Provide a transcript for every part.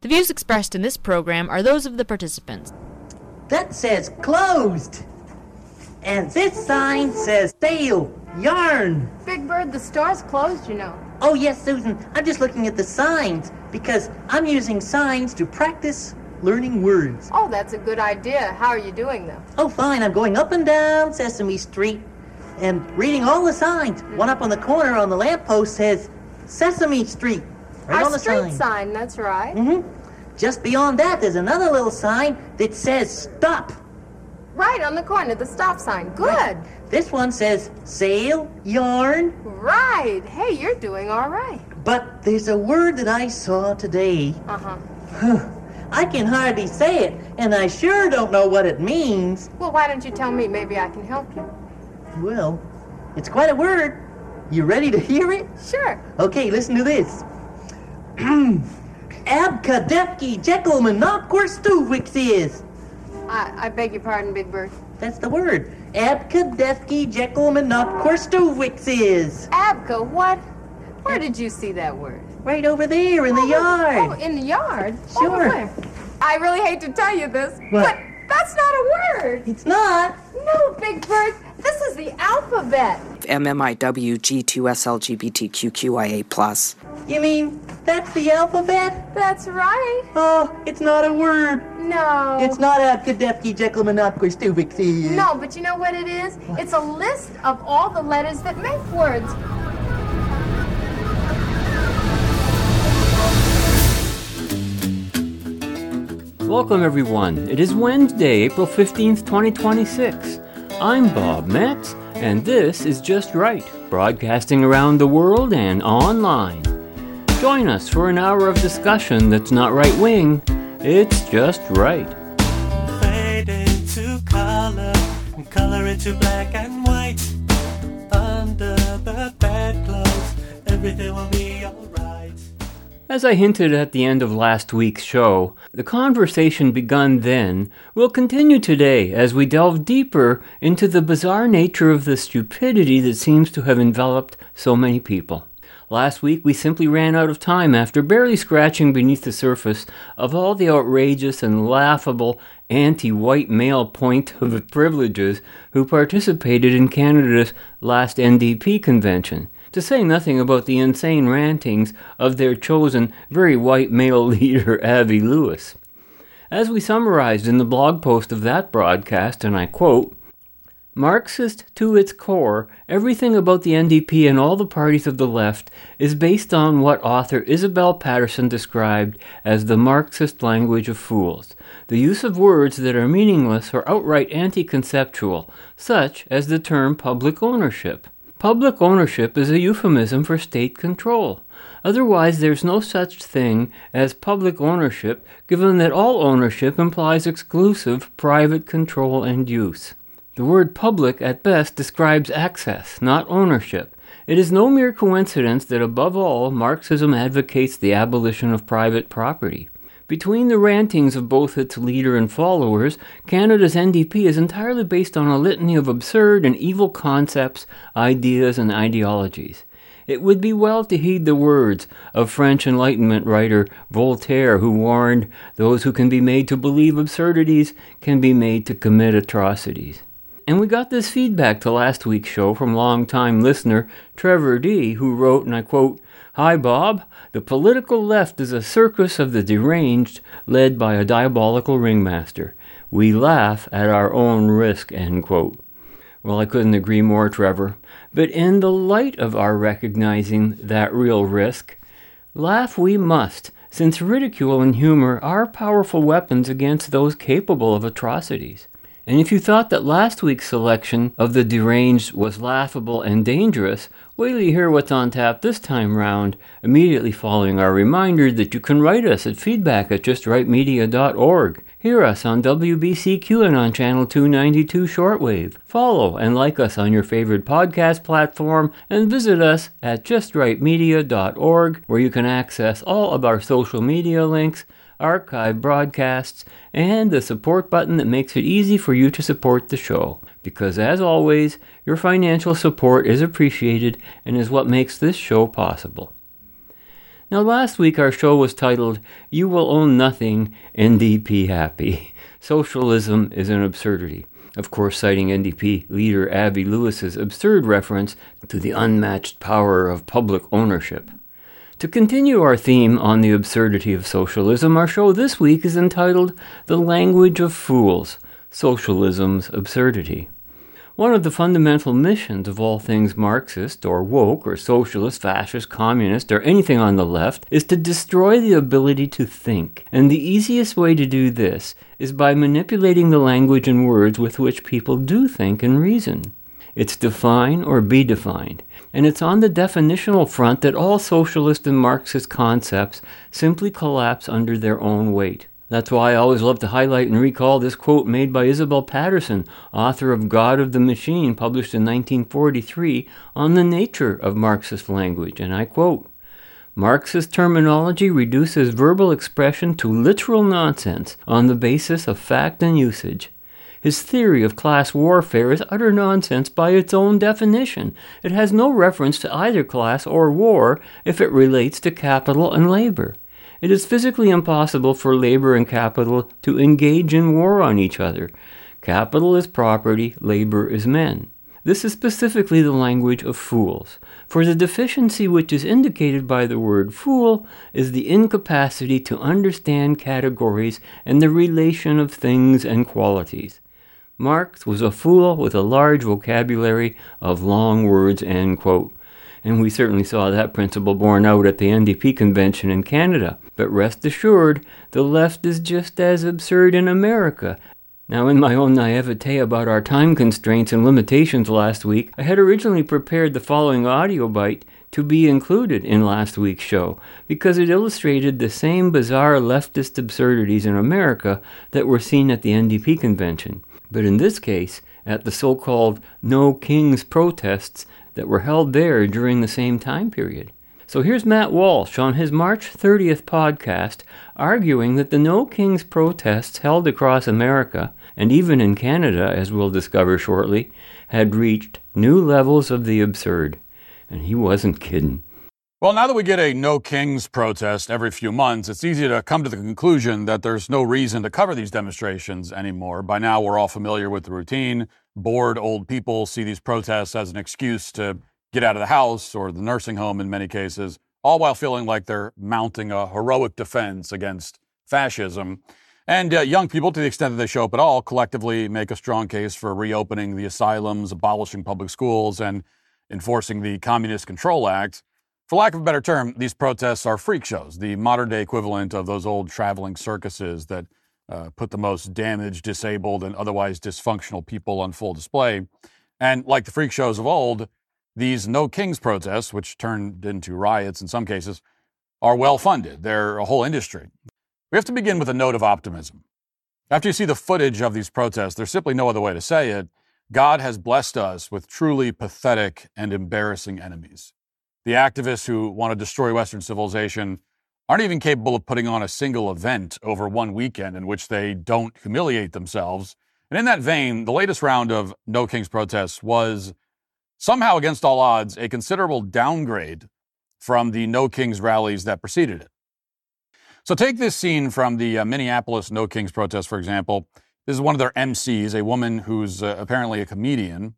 The views expressed in this program are those of the participants. That says closed. And this sign says sale, yarn. Big Bird, the store's closed, you know. Oh, yes, Susan. I'm just looking at the signs because I'm using signs to practice learning words. Oh, that's a good idea. How are you doing, though? Oh, fine. I'm going up and down Sesame Street and reading all the signs. One up on the corner on the lamppost says Sesame Street. Right Our on the street sign, that's right. Just beyond that, there's another little sign that says stop. Right on the corner, the stop sign. Good. Right. This one says sale, yarn. Right. Hey, you're doing all right. But there's a word that I saw today. I can hardly say it, and I sure don't know what it means. Well, why don't you tell me? Maybe I can help you. Well, it's quite a word. You ready to hear it? Sure. Okay, listen to this. Abkadefki Jekyllman Nopquerstuvix is. I beg your pardon, Big Bird. That's the word. Abkadefki Jekyllman Nopquerstuvix is. Abka, what? Where did you see that word? Right over there in the yard. Oh, in the yard? Sure. Over where? I really hate to tell you this, What? but that's not a word. It's not. No, Big Bird. This is the alphabet. MMIWG2SLGBTQQIA+. You mean that's the alphabet? That's right. Oh, it's not a word. No. It's not Abkadefki Jekyllman Nopquerstuvix is. No, but you know what it is? It's a list of all the letters that make words. Welcome, everyone. It is Wednesday, April 15th, 2026. I'm Bob Metz, and this is Just Right, broadcasting around the world and online. Join us for an hour of discussion that's not right-wing, it's just right. Fade into color, and color into black and white. Under the bedclothes, everything will be alright. As I hinted at the end of last week's show, the conversation begun then will continue today as we delve deeper into the bizarre nature of the stupidity that seems to have enveloped so many people. Last week we simply ran out of time after barely scratching beneath the surface of all the outrageous and laughable anti-white male point of privileges who participated in Canada's last NDP convention, to say nothing about the insane rantings of their chosen very white male leader, Avi Lewis. As we summarized in the blog post of that broadcast, and I quote, Marxist to its core, everything about the NDP and all the parties of the left is based on what author Isabel Patterson described as the Marxist language of fools, the use of words that are meaningless or outright anti-conceptual, such as the term public ownership. Public ownership is a euphemism for state control. Otherwise, there's no such thing as public ownership, given that all ownership implies exclusive private control and use. The word public at best describes access, not ownership. It is no mere coincidence that above all, Marxism advocates the abolition of private property. Between the rantings of both its leader and followers, Canada's NDP is entirely based on a litany of absurd and evil concepts, ideas, and ideologies. It would be well to heed the words of French Enlightenment writer Voltaire, who warned, "Those who can be made to believe absurdities can be made to commit atrocities." And we got this feedback to last week's show from longtime listener Trevor D., who wrote, and I quote, "Hi Bob, the political left is a circus of the deranged led by a diabolical ringmaster. We laugh at our own risk," end quote. Well, I couldn't agree more, Trevor. But in the light of our recognizing that real risk, laugh we must, since ridicule and humor are powerful weapons against those capable of atrocities. And if you thought that last week's selection of the deranged was laughable and dangerous, wait till you hear what's on tap this time round, immediately following our reminder that you can write us at feedback@justrightmedia.org. Hear us on WBCQ and on Channel 292 Shortwave. Follow and like us on your favorite podcast platform, and visit us at justrightmedia.org, where you can access all of our social media links, archive broadcasts, and the support button that makes it easy for you to support the show. Because as always, your financial support is appreciated and is what makes this show possible. Now, last week our show was titled, You Will Own Nothing, NDP Happy. Socialism is an absurdity. Of course, citing NDP leader Avi Lewis's absurd reference to the unmatched power of public ownership. To continue our theme on the absurdity of socialism, our show this week is entitled The Language of Fools, Socialism's Absurdity. One of the fundamental missions of all things Marxist or woke or socialist, fascist, communist, or anything on the left is to destroy the ability to think. And the easiest way to do this is by manipulating the language and words with which people do think and reason. It's define or be defined. And it's on the definitional front that all socialist and Marxist concepts simply collapse under their own weight. That's why I always love to highlight and recall this quote made by Isabel Patterson, author of God of the Machine, published in 1943, on the nature of Marxist language, and I quote, Marxist terminology reduces verbal expression to literal nonsense on the basis of fact and usage. His theory of class warfare is utter nonsense by its own definition. It has no reference to either class or war if it relates to capital and labor. It is physically impossible for labor and capital to engage in war on each other. Capital is property, labor is men. This is specifically the language of fools, for the deficiency which is indicated by the word fool is the incapacity to understand categories and the relation of things and qualities. Marx was a fool with a large vocabulary of long words, end quote. And we certainly saw that principle borne out at the NDP convention in Canada. But rest assured, the left is just as absurd in America. Now, in my own naivete about our time constraints and limitations last week, I had originally prepared the following audio bite to be included in last week's show, because it illustrated the same bizarre leftist absurdities in America that were seen at the NDP convention. But in this case, at the so-called No Kings protests that were held there during the same time period. So here's Matt Walsh on his March 30th podcast arguing that the No Kings protests held across America, and even in Canada, as we'll discover shortly, had reached new levels of the absurd. And he wasn't kidding. Well, now that we get a No Kings protest every few months, it's easy to come to the conclusion that there's no reason to cover these demonstrations anymore. By now, we're all familiar with the routine. Bored old people see these protests as an excuse to get out of the house or the nursing home in many cases, all while feeling like they're mounting a heroic defense against fascism. And young people, to the extent that they show up at all, collectively make a strong case for reopening the asylums, abolishing public schools, and enforcing the Communist Control Act. For lack of a better term, these protests are freak shows, the modern-day equivalent of those old traveling circuses that put the most damaged, disabled, and otherwise dysfunctional people on full display. And like the freak shows of old, these No Kings protests, which turned into riots in some cases, are well-funded. They're a whole industry. We have to begin with a note of optimism. After you see the footage of these protests, there's simply no other way to say it. God has blessed us with truly pathetic and embarrassing enemies. The activists who want to destroy Western civilization aren't even capable of putting on a single event over one weekend in which they don't humiliate themselves. And in that vein, the latest round of No Kings protests was, somehow against all odds, a considerable downgrade from the No Kings rallies that preceded it. So take this scene from the Minneapolis No Kings protest, for example. This is one of their MCs, a woman who's apparently a comedian.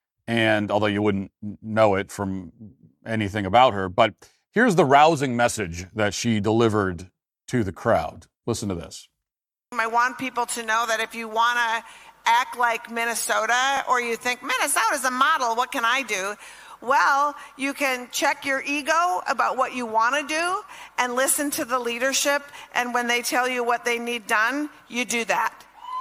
And although you wouldn't know it from anything about her, but here's the rousing message that she delivered to the crowd. Listen to this. I want people to know that if you want to act like Minnesota, or you think Minnesota's a model, what can I do? Well, you can check your ego about what you want to do and listen to the leadership, and when they tell you what they need done, you do that.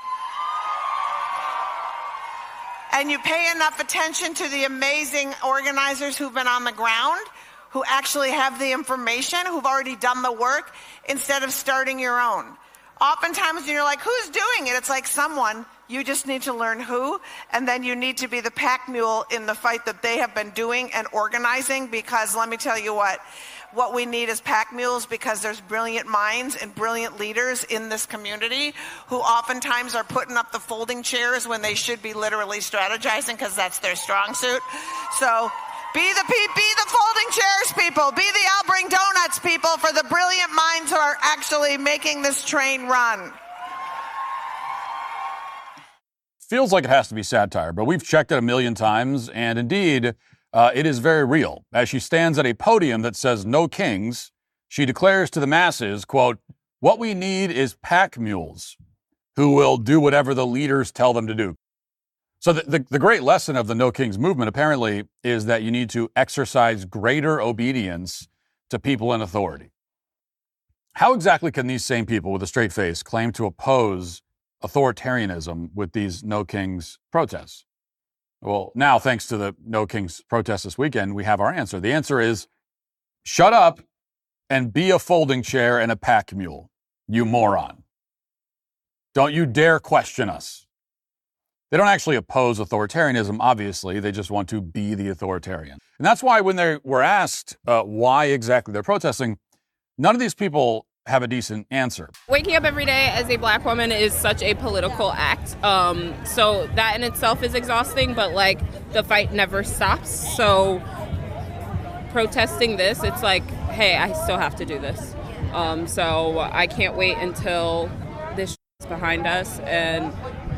And you pay enough attention to the amazing organizers who've been on the ground, who actually have the information, who've already done the work, instead of starting your own. Oftentimes when you're like, who's doing it? It's like someone. You just need to learn who, and then you need to be the pack mule in the fight that they have been doing and organizing, because let me tell you what we need is pack mules, because there's brilliant minds and brilliant leaders in this community who oftentimes are putting up the folding chairs when they should be literally strategizing, because that's their strong suit. So Be the folding chairs people. Be the I'll bring donuts people for the brilliant minds who are actually making this train run. Feels like it has to be satire, but we've checked it a million times, and indeed, it is very real. As she stands at a podium that says no kings, she declares to the masses, quote, "What we need is pack mules who will do whatever the leaders tell them to do." So the great lesson of the No Kings movement, apparently, is that you need to exercise greater obedience to people in authority. How exactly can these same people with a straight face claim to oppose authoritarianism with these No Kings protests? Well, now, thanks to the No Kings protests this weekend, we have our answer. The answer is, shut up and be a folding chair and a pack mule, you moron. Don't you dare question us. They don't actually oppose authoritarianism, obviously. They just want to be the authoritarian. And that's why when they were asked why exactly they're protesting, none of these people have a decent answer. Waking up every day as a black woman is such a political act. So that in itself is exhausting, but like the fight never stops. So protesting this, it's like, hey, I still have to do this. So I can't wait until this is behind us and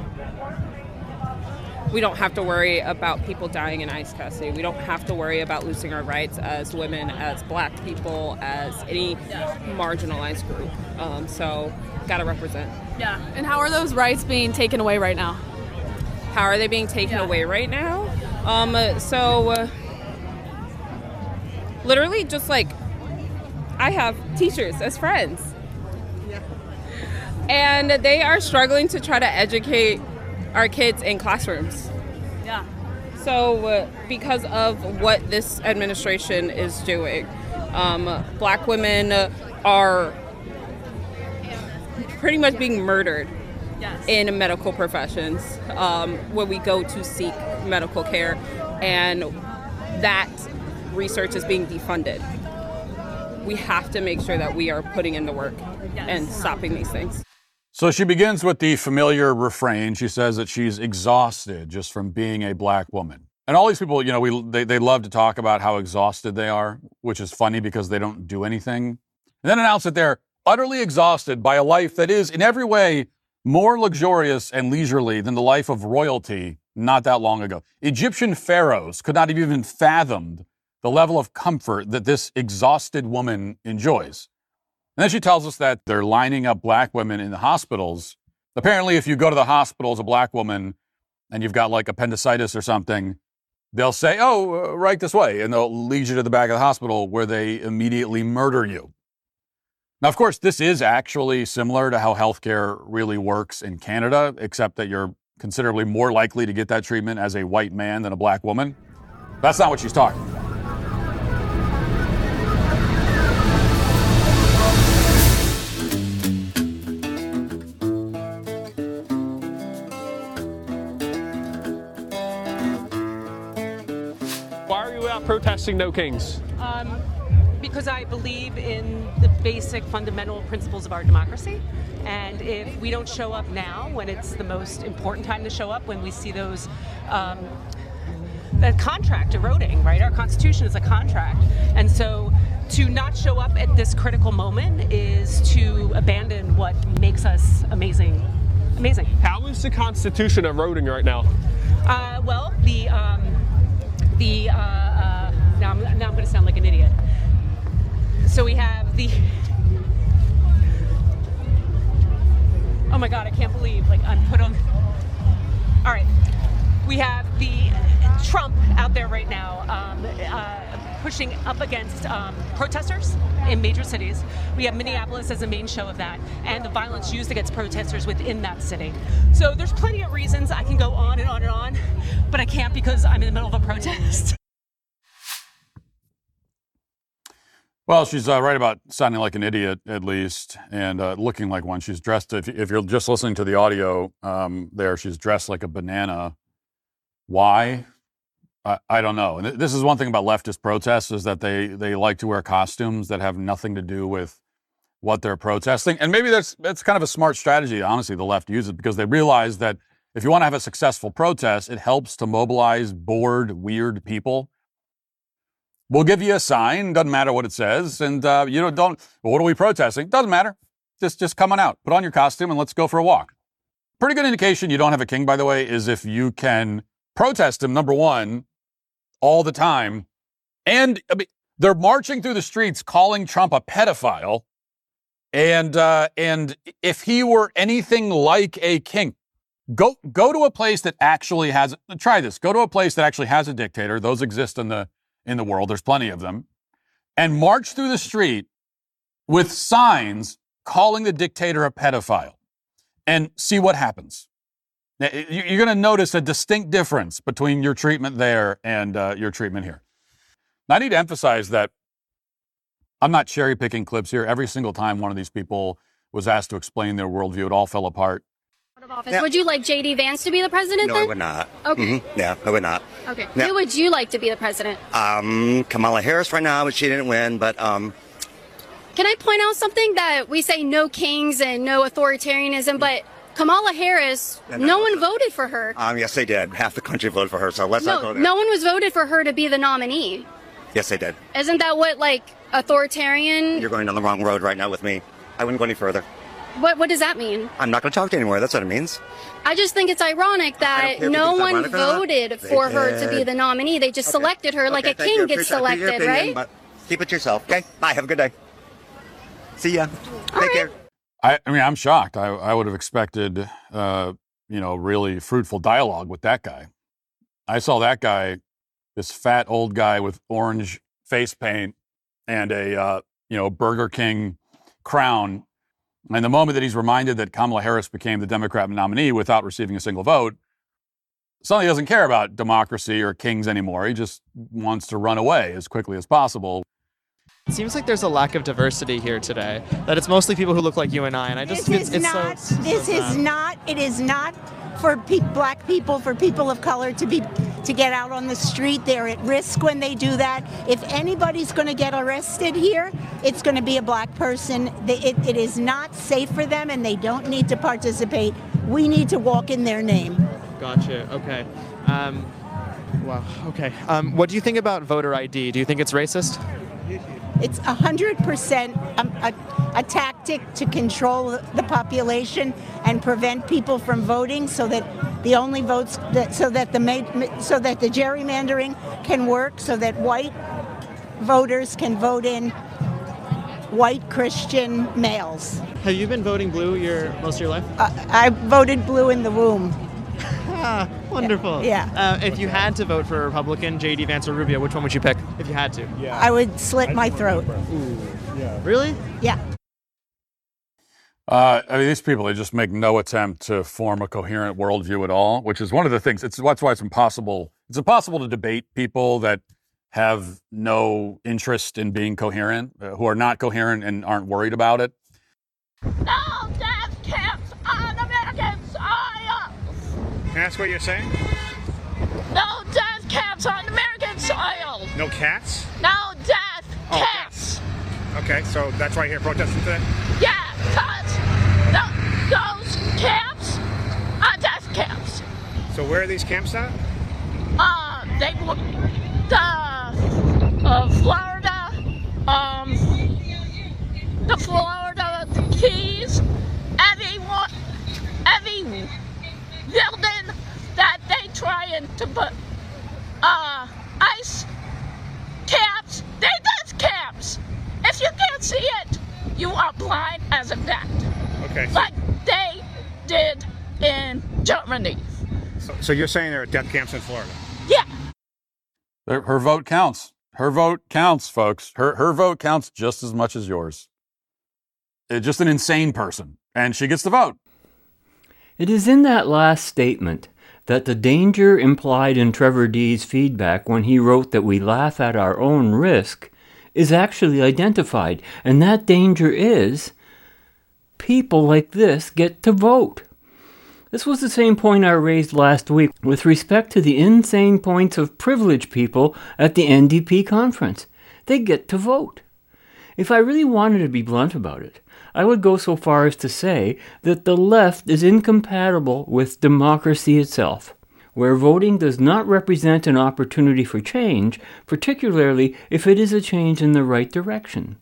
we don't have to worry about people dying in ICE custody. We don't have to worry about losing our rights as women, as black people, as any marginalized group. So, gotta represent. Yeah. And how are those rights being taken away right now? How are they being taken away right now? Literally just like, I have teachers as friends. And they are struggling to try to educate our kids in classrooms. Yeah. So because of what this administration is doing, black women are pretty much being murdered in medical professions when we go to seek medical care, and that research is being defunded. We have to make sure that we are putting in the work and stopping these things. So she begins with the familiar refrain. She says that she's exhausted just from being a black woman. And all these people, you know, they love to talk about how exhausted they are, which is funny because they don't do anything. And then announce that they're utterly exhausted by a life that is in every way more luxurious and leisurely than the life of royalty not that long ago. Egyptian pharaohs could not have even fathomed the level of comfort that this exhausted woman enjoys. And then she tells us that they're lining up black women in the hospitals. Apparently, if you go to the hospital as a black woman and you've got like appendicitis or something, they'll say, oh, right this way. And they'll lead you to the back of the hospital where they immediately murder you. Now, of course, this is actually similar to how healthcare really works in Canada, except that you're considerably more likely to get that treatment as a white man than a black woman. That's not what she's talking about. Protesting No Kings? Because I believe in the basic fundamental principles of our democracy. And if we don't show up now, when it's the most important time to show up, when we see those, that contract eroding, right? Our Constitution is a contract. And so to not show up at this critical moment is to abandon what makes us amazing. Amazing. How is the Constitution eroding right now? Now I'm going to sound like an idiot. So we have the... Oh my God, I can't believe, like, I'm put on... All right. We have the Trump out there right now pushing up against protesters in major cities. We have Minneapolis as the main show of that, and the violence used against protesters within that city. So there's plenty of reasons I can go on and on and on, but I can't because I'm in the middle of a protest. Well, she's right about sounding like an idiot, at least, and looking like one. She's dressed, if you're just listening to the audio there, she's dressed like a banana. Why? I don't know. And this is one thing about leftist protests is that they like to wear costumes that have nothing to do with what they're protesting. And maybe that's kind of a smart strategy, honestly, the left uses, because they realize that if you want to have a successful protest, it helps to mobilize bored, weird people. We'll give you a sign, doesn't matter what it says, and well, what are we protesting? Doesn't matter. Just come on out. Put on your costume and let's go for a walk. Pretty good indication you don't have a king, by the way, is if you can protest him, number one, all the time. And they're marching through the streets calling Trump a pedophile. And if he were anything like a king, go to a place that actually has, try this, go to a place that actually has a dictator. Those exist in the world. There's plenty of them. And march through the street with signs calling the dictator a pedophile and see what happens. You're going to notice a distinct difference between your treatment there and your treatment here. Now, I need to emphasize that I'm not cherry picking clips here. Every single time one of these people was asked to explain their worldview, it all fell apart. Yeah. Would you like J.D. Vance to be the president No, then? I would not. Okay. Mm-hmm. Yeah, I would not. Okay. Yeah. Who would you like to be the president? Kamala Harris right now, but she didn't win. But Can I point out something that we say no kings and no authoritarianism, but Kamala Harris, no one voted for her. Yes, they did. Half the country voted for her, so let's not go there. No one was voted for her to be the nominee. Yes, they did. Isn't that what, authoritarian? You're going down the wrong road right now with me. I wouldn't go any further. What does that mean? I'm not going to talk to you anymore. That's what it means. I just think it's ironic that no one voted for her to be the nominee. They just selected her like a king gets selected, right? But keep it to yourself, okay? Bye. Have a good day. See ya. Take care. I'm shocked. I would have expected, really fruitful dialogue with that guy. I saw that guy, this fat old guy with orange face paint and a, Burger King crown. And the moment that he's reminded that Kamala Harris became the Democrat nominee without receiving a single vote, suddenly doesn't care about democracy or kings anymore. He just wants to run away as quickly as possible. It seems like there's a lack of diversity here today, that it's mostly people who look like you and I, and I just It is not for black people, for people of color to get out on the street. They're at risk when they do that. If anybody's going to get arrested here, it's going to be a black person. It is not safe for them, and they don't need to participate. We need to walk in their name. Gotcha. Okay. Wow. Okay. What do you think about voter ID? Do you think it's racist? It's 100% a tactic to control the population and prevent people from voting, so that the only votes so that the gerrymandering can work, so that white voters can vote in white Christian males. Have you been voting blue most of your life? I voted blue in the womb. Wonderful. Yeah. If you had to vote for a Republican, J.D. Vance or Rubio, which one would you pick if you had to? Yeah. I would slit my throat. Ooh. Yeah. Really? Yeah. These people, they just make no attempt to form a coherent worldview at all, which is one of the things. That's why it's impossible. It's impossible to debate people that have no interest in being coherent, who are not coherent and aren't worried about it. No death camps on American soil! Can I ask what you're saying? No death camps on American soil! No cats? No death camps! Okay, so that's why you're here protesting today? Yeah, because those camps are death camps. So where are these camps at? The Florida Keys, every building that they trying to put ice caps, they're death camps. If you can't see it, you are blind as a bat. Okay. Like they did in Germany. So you're saying there are death camps in Florida? Yeah. Her vote counts. Her vote counts, folks. Her vote counts just as much as yours. It's just an insane person, and she gets the vote. It is in that last statement that the danger implied in Trevor D's feedback when he wrote that we laugh at our own risk is actually identified, and that danger is people like this get to vote. This was the same point I raised last week with respect to the insane points of privileged people at the NDP conference. They get to vote. If I really wanted to be blunt about it, I would go so far as to say that the left is incompatible with democracy itself. where voting does not represent an opportunity for change, particularly if it is a change in the right direction.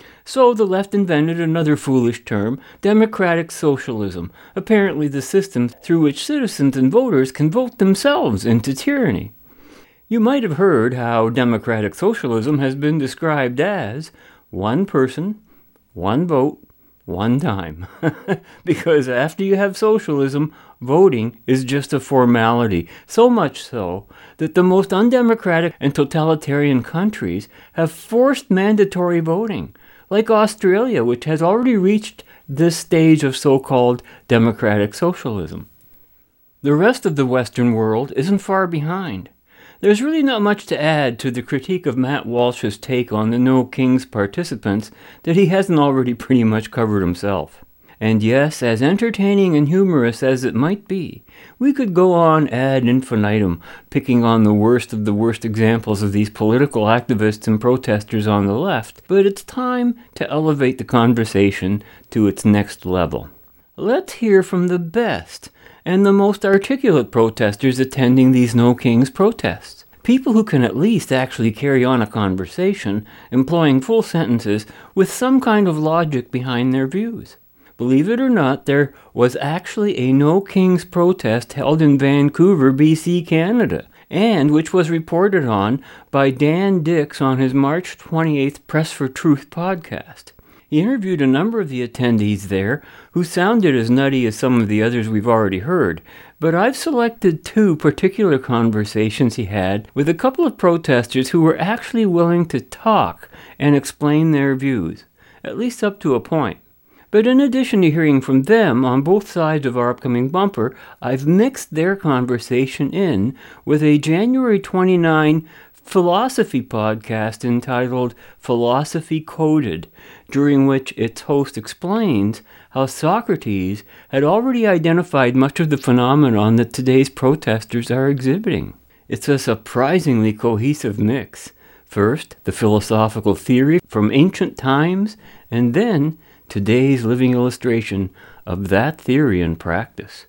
So the left invented another foolish term, democratic socialism, apparently the system through which citizens and voters can vote themselves into tyranny. You might have heard how democratic socialism has been described as one person, one vote, one time. Because after you have socialism, voting is just a formality. So much so that the most undemocratic and totalitarian countries have forced mandatory voting, like Australia, which has already reached this stage of so-called democratic socialism. The rest of the Western world isn't far behind. There's really not much to add to the critique of Matt Walsh's take on the No Kings participants that he hasn't already pretty much covered himself. And yes, as entertaining and humorous as it might be, we could go on ad infinitum, picking on the worst of the worst examples of these political activists and protesters on the left, but it's time to elevate the conversation to its next level. Let's hear from the best and the most articulate protesters attending these No Kings protests. People who can at least actually carry on a conversation, employing full sentences with some kind of logic behind their views. Believe it or not, there was actually a No Kings protest held in Vancouver, BC, Canada, and which was reported on by Dan Dix on his March 28th Press for Truth podcast. He interviewed a number of the attendees there who sounded as nutty as some of the others we've already heard, but I've selected two particular conversations he had with a couple of protesters who were actually willing to talk and explain their views, at least up to a point. But in addition to hearing from them on both sides of our upcoming bumper, I've mixed their conversation in with a January 29 philosophy podcast entitled Philosophy Coded, during which its host explains how Socrates had already identified much of the phenomenon that today's protesters are exhibiting. It's a surprisingly cohesive mix. First, the philosophical theory from ancient times, and then today's living illustration of that theory in practice.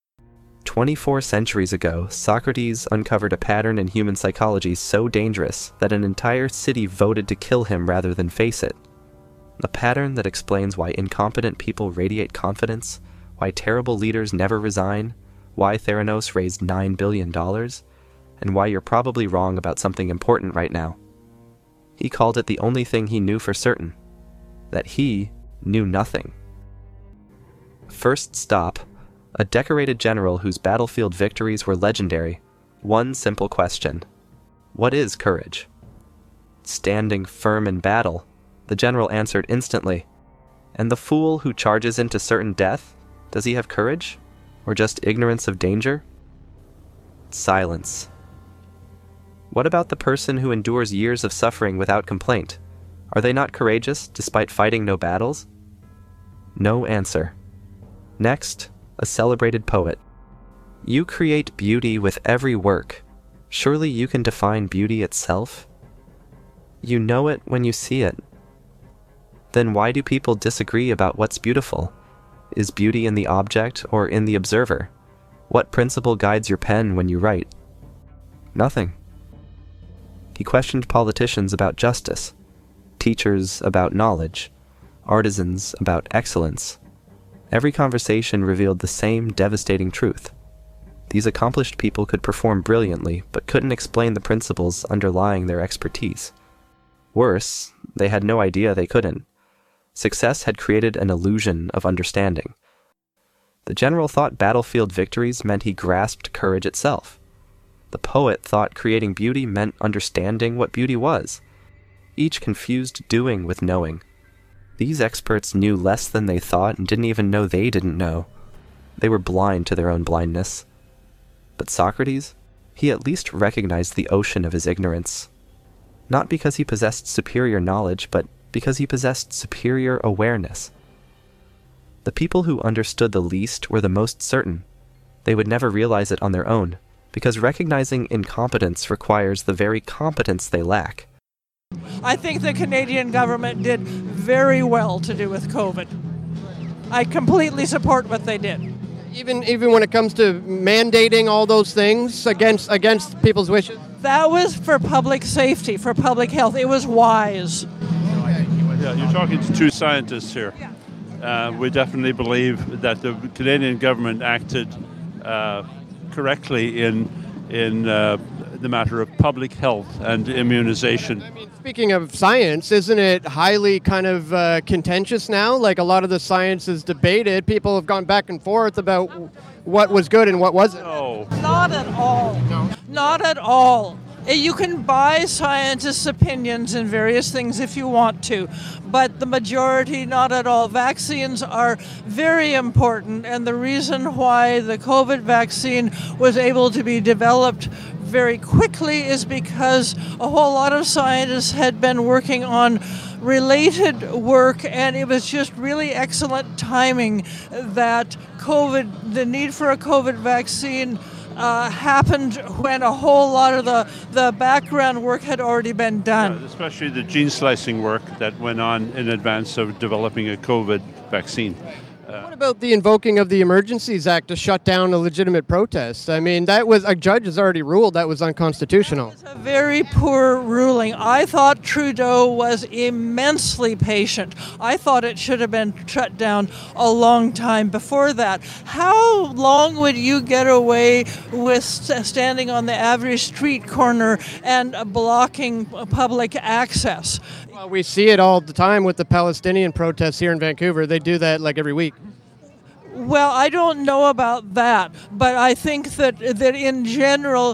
24 centuries ago, Socrates uncovered a pattern in human psychology so dangerous that an entire city voted to kill him rather than face it. A pattern that explains why incompetent people radiate confidence, why terrible leaders never resign, why Theranos raised $9 billion, and why you're probably wrong about something important right now. He called it the only thing he knew for certain, that he knew nothing. First stop, a decorated general whose battlefield victories were legendary. One simple question. What is courage? Standing firm in battle, the general answered instantly. And the fool who charges into certain death, does he have courage? Or just ignorance of danger? Silence. What about the person who endures years of suffering without complaint? Are they not courageous despite fighting no battles? No answer. Next, a celebrated poet. You create beauty with every work. Surely you can define beauty itself? You know it when you see it. Then why do people disagree about what's beautiful? Is beauty in the object or in the observer? What principle guides your pen when you write? Nothing. He questioned politicians about justice, teachers about knowledge, artisans about excellence. Every conversation revealed the same devastating truth. These accomplished people could perform brilliantly, but couldn't explain the principles underlying their expertise. Worse, they had no idea they couldn't. Success had created an illusion of understanding. The general thought battlefield victories meant he grasped courage itself. The poet thought creating beauty meant understanding what beauty was. Each confused doing with knowing. These experts knew less than they thought and didn't even know they didn't know. They were blind to their own blindness. But Socrates, he at least recognized the ocean of his ignorance. Not because he possessed superior knowledge, but because he possessed superior awareness. The people who understood the least were the most certain. They would never realize it on their own, because recognizing incompetence requires the very competence they lack. I think the Canadian government did very well to do with COVID. I completely support what they did. Even when it comes to mandating all those things against people's wishes? That was for public safety, for public health. It was wise. Yeah, you're talking to two scientists here. We definitely believe that the Canadian government acted correctly in the matter of public health and immunization. Speaking of science, isn't it highly kind of contentious now? Like a lot of the science is debated. People have gone back and forth about what was good and what wasn't. No. Not at all. No. Not at all. You can buy scientists' opinions in various things if you want to, but the majority, not at all. Vaccines are very important, and the reason why the COVID vaccine was able to be developed very quickly is because a whole lot of scientists had been working on related work, and it was just really excellent timing that the need for a COVID vaccine happened when a whole lot of the background work had already been done. Yeah, especially the gene slicing work that went on in advance of developing a COVID vaccine. What about the invoking of the Emergencies Act to shut down a legitimate protest? I mean, that was a judge has already ruled that was unconstitutional. A very poor ruling. I thought Trudeau was immensely patient. I thought it should have been shut down a long time before that. How long would you get away with standing on the average street corner and blocking public access? Well, we see it all the time with the Palestinian protests here in Vancouver. They do that like every week. Well, I don't know about that, but I think that in general,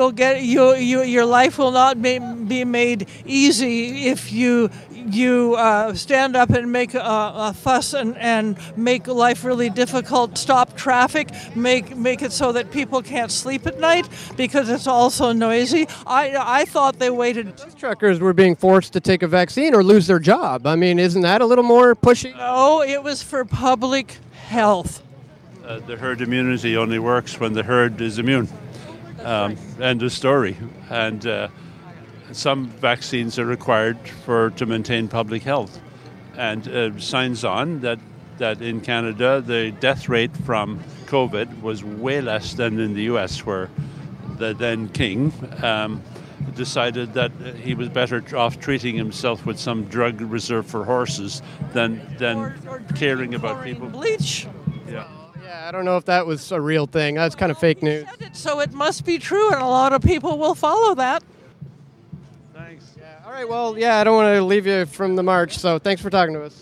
your life will not be made easy if you stand up and make a fuss and make life really difficult. Stop traffic, make it so that people can't sleep at night because it's also noisy. I thought they waited. Those truckers were being forced to take a vaccine or lose their job. I mean, isn't that a little more pushy? No, it was for public health. The herd immunity only works when the herd is immune. End of story. And some vaccines are required to maintain public health. And signs on that in Canada, the death rate from COVID was way less than in the U.S., where the then king decided that he was better off treating himself with some drug reserved for horses than caring about people. Bleach. Yeah. Yeah, I don't know if that was a real thing. That's kind of fake news. So it must be true, and a lot of people will follow that. Thanks. Yeah. All right, well, yeah, I don't want to leave you from the march, so thanks for talking to us.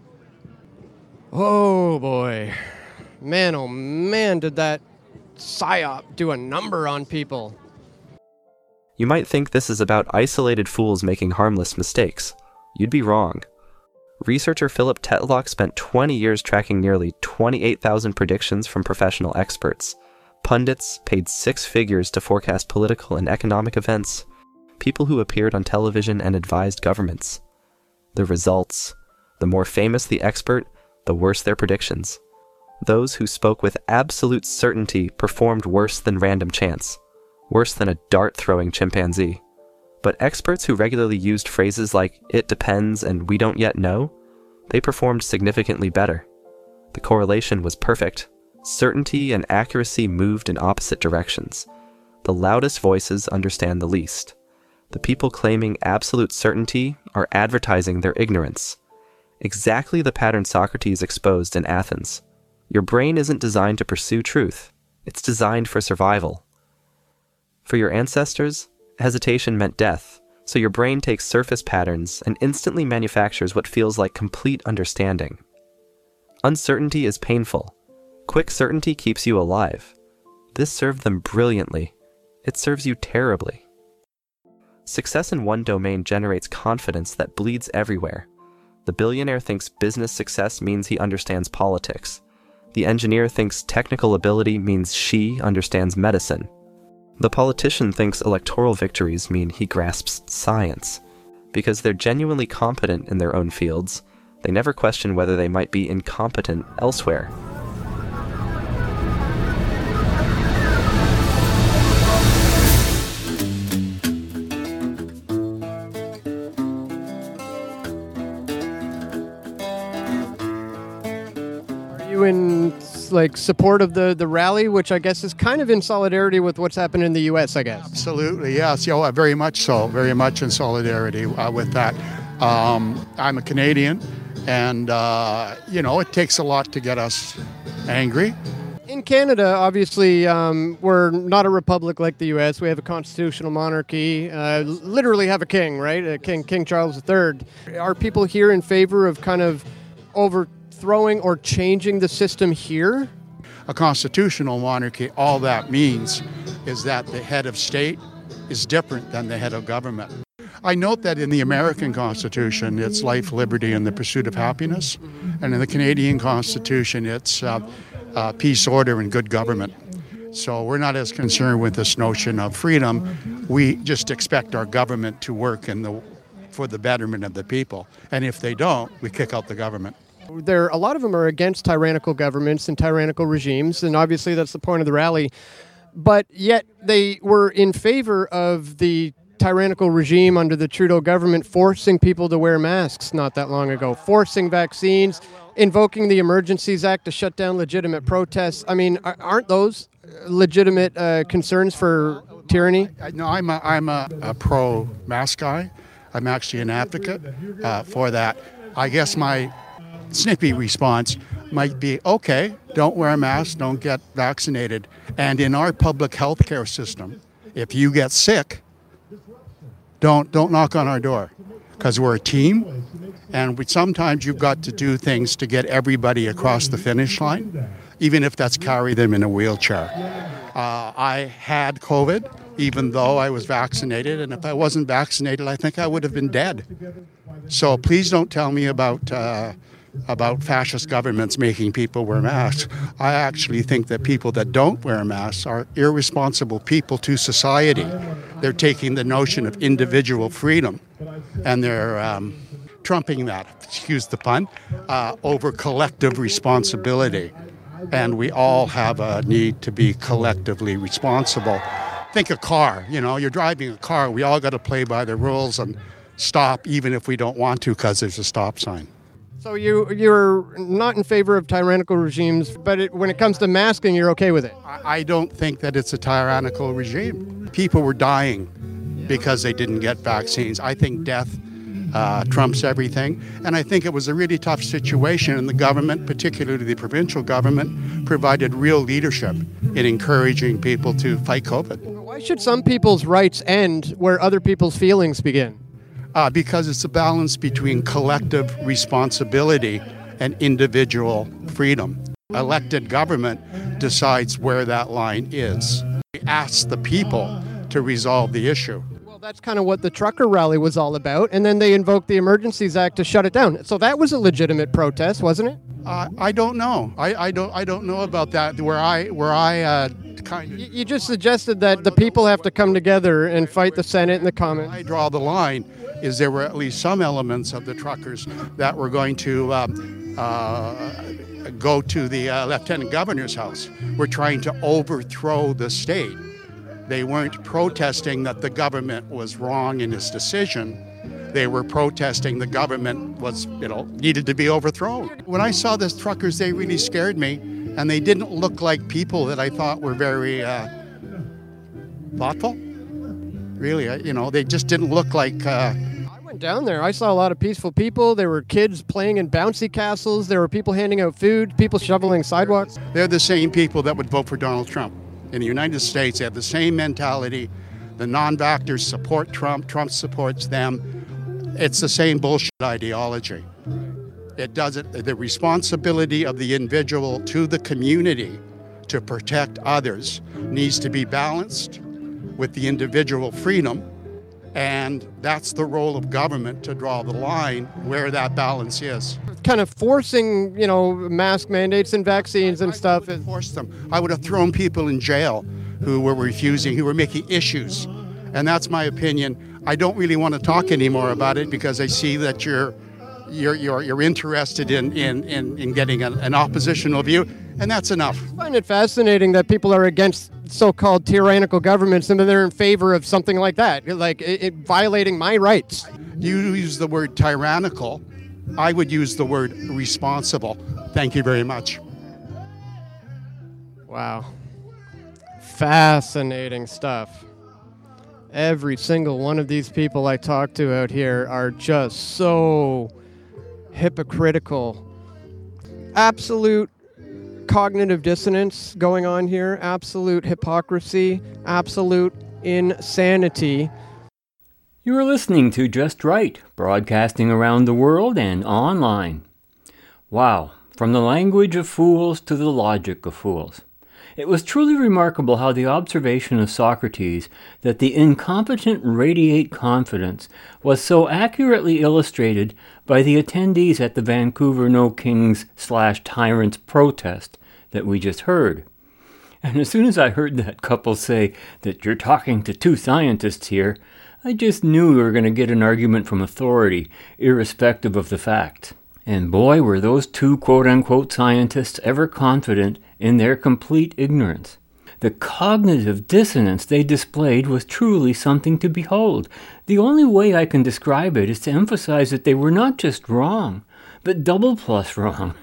Oh, boy. Man, oh, man, did that PSYOP do a number on people. You might think this is about isolated fools making harmless mistakes. You'd be wrong. Researcher Philip Tetlock spent 20 years tracking nearly 28,000 predictions from professional experts. Pundits paid 6 figures to forecast political and economic events. People who appeared on television and advised governments. The results. The more famous the expert, the worse their predictions. Those who spoke with absolute certainty performed worse than random chance. Worse than a dart-throwing chimpanzee. But experts who regularly used phrases like, "it depends" and "we don't yet know," they performed significantly better. The correlation was perfect. Certainty and accuracy moved in opposite directions. The loudest voices understand the least. The people claiming absolute certainty are advertising their ignorance. Exactly the pattern Socrates exposed in Athens. Your brain isn't designed to pursue truth. It's designed for survival. For your ancestors, hesitation meant death, so your brain takes surface patterns and instantly manufactures what feels like complete understanding. Uncertainty is painful. Quick certainty keeps you alive. This served them brilliantly. It serves you terribly. Success in one domain generates confidence that bleeds everywhere. The billionaire thinks business success means he understands politics. The engineer thinks technical ability means she understands medicine. The politician thinks electoral victories mean he grasps science. Because they're genuinely competent in their own fields, they never question whether they might be incompetent elsewhere. Are you in in like support of the rally, which I guess is kind of in solidarity with what's happened in the U.S., I guess. Absolutely, yes. Very much so. Very much in solidarity with that. I'm a Canadian, and, it takes a lot to get us angry. In Canada, obviously, we're not a republic like the U.S. We have a constitutional monarchy, literally have a king, right? King Charles III. Are people here in favor of kind of overthrowing or changing the system here? A constitutional monarchy, all that means is that the head of state is different than the head of government. I note that in the American Constitution, it's life, liberty, and the pursuit of happiness. And in the Canadian Constitution, it's peace, order, and good government. So we're not as concerned with this notion of freedom. We just expect our government to work for the betterment of the people. And if they don't, we kick out the government. A lot of them are against tyrannical governments and tyrannical regimes, and obviously that's the point of the rally. But yet they were in favor of the tyrannical regime under the Trudeau government forcing people to wear masks not that long ago, forcing vaccines, invoking the Emergencies Act to shut down legitimate protests. I mean, aren't those legitimate concerns for tyranny? No, I'm a pro-mask guy. I'm actually an advocate for that. I guess my snippy response might be, okay, don't wear a mask, don't get vaccinated. And in our public health care system, if you get sick, don't knock on our door, because we're a team, and sometimes you've got to do things to get everybody across the finish line, even if that's carry them in a wheelchair. I had COVID, even though I was vaccinated, and if I wasn't vaccinated, I think I would have been dead. So please don't tell me about fascist governments making people wear masks. I actually think that people that don't wear masks are irresponsible people to society. They're taking the notion of individual freedom and they're trumping that, excuse the pun, over collective responsibility. And we all have a need to be collectively responsible. Think a car, you're driving a car. We all got to play by the rules and stop even if we don't want to because there's a stop sign. So you're not in favor of tyrannical regimes, but when it comes to masking, you're okay with it? I don't think that it's a tyrannical regime. People were dying because they didn't get vaccines. I think death trumps everything. And I think it was a really tough situation, and the government, particularly the provincial government, provided real leadership in encouraging people to fight COVID. Why should some people's rights end where other people's feelings begin? Because it's a balance between collective responsibility and individual freedom. Elected government decides where that line is. We ask the people to resolve the issue. Well, that's kind of what the trucker rally was all about, and then they invoked the Emergencies Act to shut it down. So that was a legitimate protest, wasn't it? I don't know. I don't know about that. You just suggested that the people have to come together and fight the Senate and the Commons. I draw the line is there were at least some elements of the truckers that were going to go to the Lieutenant Governor's house. We're trying to overthrow the state. They weren't protesting that the government was wrong in its decision. They were protesting the government was, needed to be overthrown. When I saw these truckers, they really scared me, and they didn't look like people that I thought were very thoughtful. Really, they just didn't look like... I went down there. I saw a lot of peaceful people. There were kids playing in bouncy castles. There were people handing out food, people shoveling sidewalks. They're the same people that would vote for Donald Trump. In the United States, they have the same mentality. The non-vactors support Trump. Trump supports them. It's the same bullshit ideology. It doesn't. The responsibility of the individual to the community to protect others needs to be balanced with the individual freedom, and that's the role of government to draw the line where that balance is. Kind of forcing, mask mandates and vaccines and stuff. Force them. I would have thrown people in jail who were refusing, who were making issues, and that's my opinion. I don't really want to talk anymore about it because I see that you're interested in getting an oppositional view, and that's enough. I find it fascinating that people are against so-called tyrannical governments and then they're in favor of something like that, like it violating my rights. You use the word tyrannical. I would use the word responsible. Thank you very much. Wow. Fascinating stuff. Every single one of these people I talk to out here are just so hypocritical. Absolute cognitive dissonance going on here, absolute hypocrisy, absolute insanity. You are listening to Just Right, broadcasting around the world and online. Wow, from the language of fools to the logic of fools. It was truly remarkable how the observation of Socrates that the incompetent radiate confidence was so accurately illustrated by the attendees at the Vancouver No Kings /Tyrants protest that we just heard. And as soon as I heard that couple say that you're talking to two scientists here, I just knew we were going to get an argument from authority, irrespective of the fact. And boy, were those two quote-unquote scientists ever confident in their complete ignorance. The cognitive dissonance they displayed was truly something to behold. The only way I can describe it is to emphasize that they were not just wrong, but double plus wrong.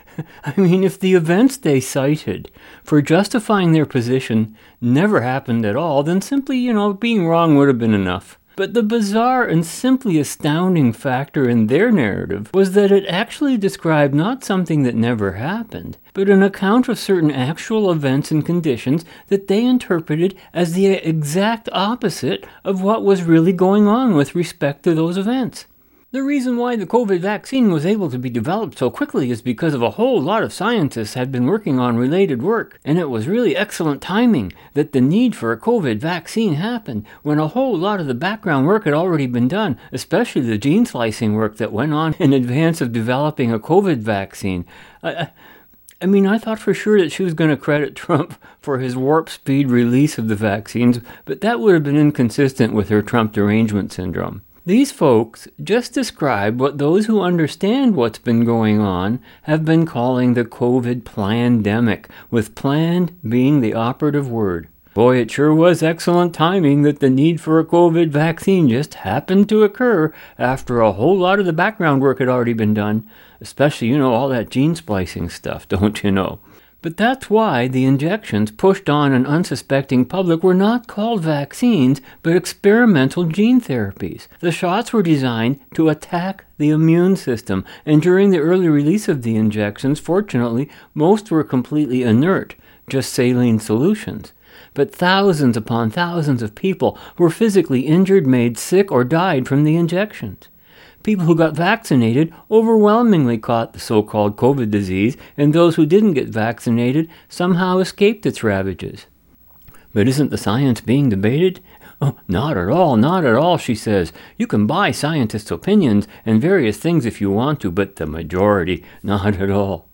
I mean, if the events they cited for justifying their position never happened at all, then simply, being wrong would have been enough. But the bizarre and simply astounding factor in their narrative was that it actually described not something that never happened, but an account of certain actual events and conditions that they interpreted as the exact opposite of what was really going on with respect to those events. The reason why the COVID vaccine was able to be developed so quickly is because of a whole lot of scientists had been working on related work, and it was really excellent timing that the need for a COVID vaccine happened when a whole lot of the background work had already been done, especially the gene slicing work that went on in advance of developing a COVID vaccine. I thought for sure that she was going to credit Trump for his warp speed release of the vaccines, but that would have been inconsistent with her Trump derangement syndrome. These folks just describe what those who understand what's been going on have been calling the COVID plandemic, with planned being the operative word. Boy, it sure was excellent timing that the need for a COVID vaccine just happened to occur after a whole lot of the background work had already been done, especially, all that gene splicing stuff, don't you know? But that's why the injections pushed on an unsuspecting public were not called vaccines, but experimental gene therapies. The shots were designed to attack the immune system, and during the early release of the injections, fortunately, most were completely inert, just saline solutions. But thousands upon thousands of people were physically injured, made sick, or died from the injections. People who got vaccinated overwhelmingly caught the so-called COVID disease, and those who didn't get vaccinated somehow escaped its ravages. But isn't the science being debated? Oh, not at all, she says. You can buy scientists' opinions and various things if you want to, but the majority, not at all.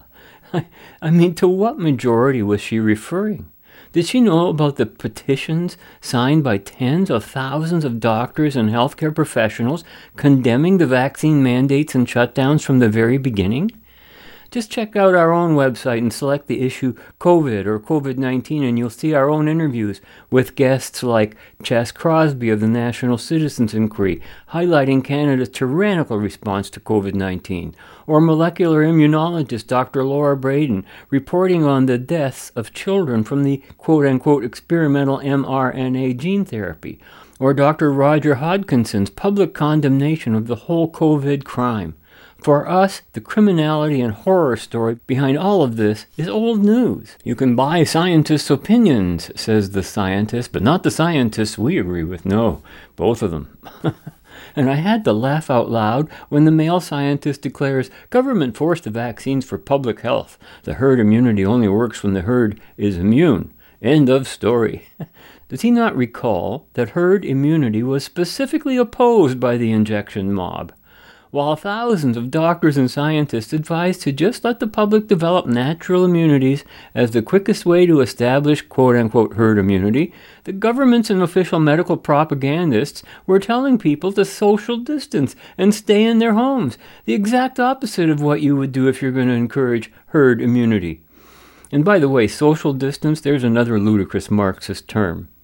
To what majority was she referring? Did she know about the petitions signed by tens of thousands of doctors and healthcare professionals condemning the vaccine mandates and shutdowns from the very beginning? Just check out our own website and select the issue COVID or COVID-19, and you'll see our own interviews with guests like Chess Crosby of the National Citizens Inquiry, highlighting Canada's tyrannical response to COVID-19, or molecular immunologist Dr. Laura Braden reporting on the deaths of children from the quote-unquote experimental mRNA gene therapy, or Dr. Roger Hodkinson's public condemnation of the whole COVID crime. For us, the criminality and horror story behind all of this is old news. You can buy scientists' opinions, says the scientist, but not the scientists we agree with. No, both of them. And I had to laugh out loud when the male scientist declares government forced the vaccines for public health. The herd immunity only works when the herd is immune. End of story. Does he not recall that herd immunity was specifically opposed by the injection mob? While thousands of doctors and scientists advised to just let the public develop natural immunities as the quickest way to establish quote-unquote herd immunity, the governments and official medical propagandists were telling people to social distance and stay in their homes, the exact opposite of what you would do if you're going to encourage herd immunity. And by the way, social distance, there's another ludicrous Marxist term.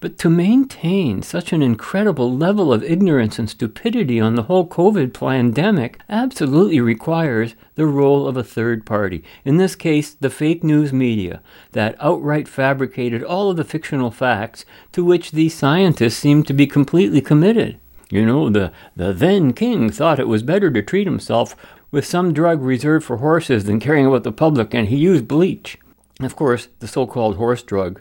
But to maintain such an incredible level of ignorance and stupidity on the whole COVID pandemic absolutely requires the role of a third party, in this case, the fake news media, that outright fabricated all of the fictional facts to which these scientists seem to be completely committed. You know, the then king thought it was better to treat himself with some drug reserved for horses than caring about the public, and he used bleach. Of course, the so-called horse drug,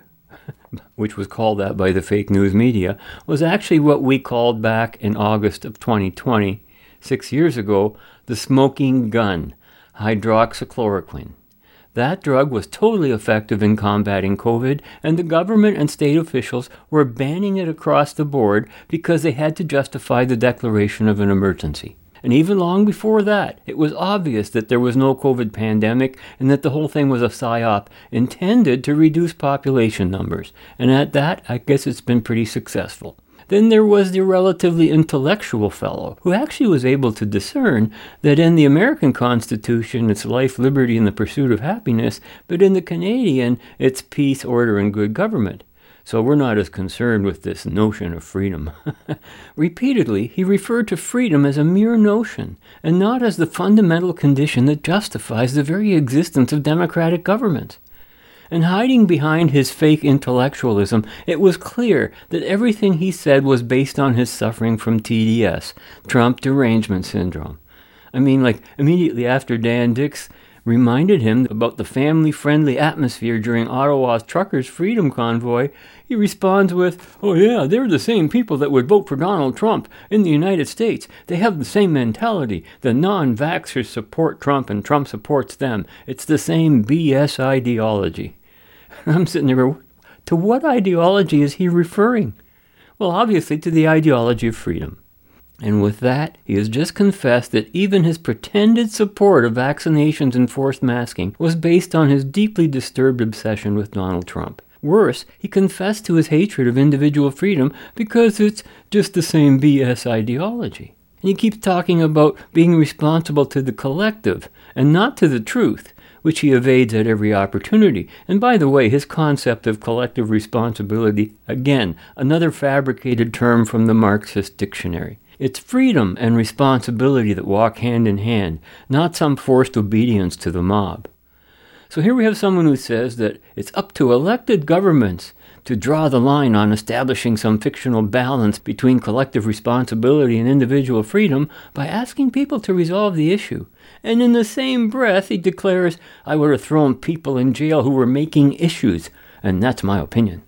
which was called that by the fake news media, was actually what we called back in August of 2020, 6 years ago, the smoking gun, hydroxychloroquine. That drug was totally effective in combating COVID, and the government and state officials were banning it across the board because they had to justify the declaration of an emergency. And even long before that, it was obvious that there was no COVID pandemic and that the whole thing was a psyop intended to reduce population numbers. And at that, I guess it's been pretty successful. Then there was the relatively intellectual fellow who actually was able to discern that in the American Constitution it's life, liberty, and the pursuit of happiness, but in the Canadian it's peace, order, and good government. So we're not as concerned with this notion of freedom. Repeatedly, he referred to freedom as a mere notion, and not as the fundamental condition that justifies the very existence of democratic government. And hiding behind his fake intellectualism, it was clear that everything he said was based on his suffering from TDS, Trump Derangement Syndrome. I mean, like, immediately after Dan Dix reminded him about the family-friendly atmosphere during Ottawa's Truckers' Freedom Convoy, he responds with, "Oh yeah, they're the same people that would vote for Donald Trump in the United States. They have the same mentality. The non-vaxxers support Trump and Trump supports them. It's the same BS ideology." And I'm sitting there, to what ideology is he referring? Well, obviously to the ideology of freedom. And with that, he has just confessed that even his pretended support of vaccinations and forced masking was based on his deeply disturbed obsession with Donald Trump. Worse, he confessed to his hatred of individual freedom because it's just the same BS ideology. And he keeps talking about being responsible to the collective and not to the truth, which he evades at every opportunity. And by the way, his concept of collective responsibility, again, another fabricated term from the Marxist dictionary. It's freedom and responsibility that walk hand in hand, not some forced obedience to the mob. So here we have someone who says that it's up to elected governments to draw the line on establishing some fictional balance between collective responsibility and individual freedom by asking people to resolve the issue. And in the same breath, he declares, "I would have thrown people in jail who were making issues, and that's my opinion."